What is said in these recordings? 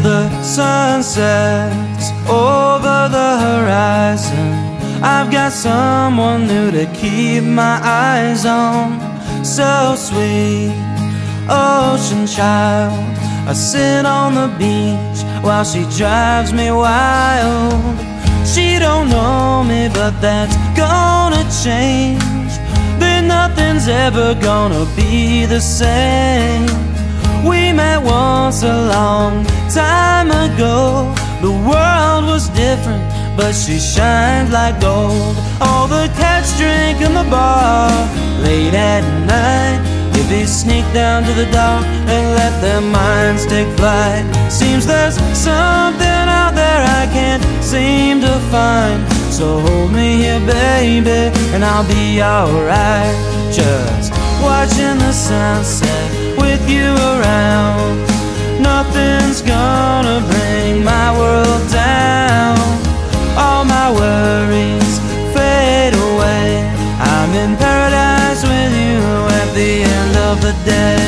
the sun sets over the horizon, I've got someone new to keep my eyes on. So sweet, ocean child, I sit on the beach while she drives me wild. She don't know me, but that's gonna change. Then nothing's ever gonna be the same. We met once a long time ago. The world was different, but she shined like gold. All the cats drink in the bar late at night. If they sneak down to the dock and let their minds take flight. Seems there's something out there I can't seem to find. So hold me here, baby, and I'll be alright. Just watching the sunset with you around. Nothing's gonna bring my world down. All my worries fade away. I'm in paradise with you at the end of the day.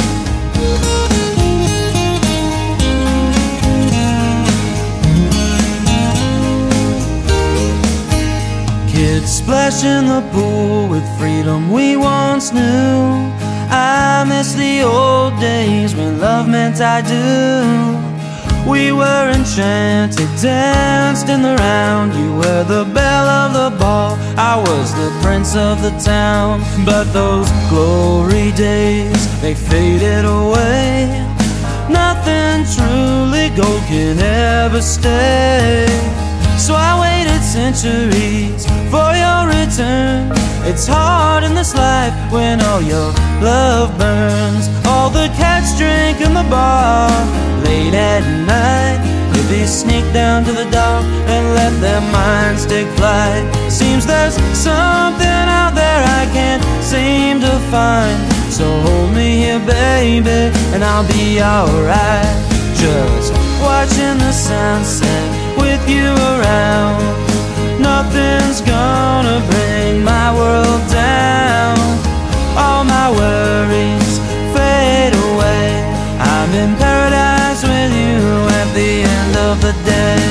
Kids splash in the pool with freedom we once knew. I miss the old days when love meant I do. We were enchanted, danced in the round. You were the belle of the ball, I was the prince of the town. But those glory days, they faded away. Nothing truly gold can ever stay. So I waited centuries for your return. It's hard in this life when all your love burns. All the cats drink in the bar late at night. If they sneak down to the dock and let their minds take flight. Seems there's something out there I can't seem to find. So hold me here, baby, and I'll be alright. Just watching the sunset with you around. Nothing's gonna bring my world down. All my worries fade away. I'm in paradise with you at the end of the day.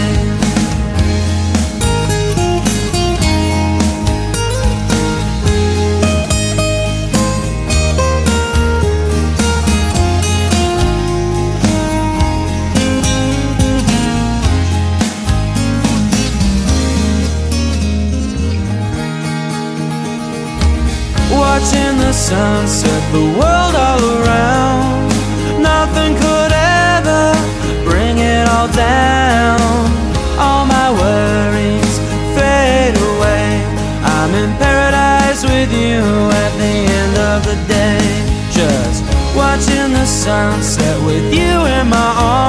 Watching the sunset, the world all around. Nothing could ever bring it all down. All my worries fade away. I'm in paradise with you at the end of the day. Just watching the sunset with you in my arms.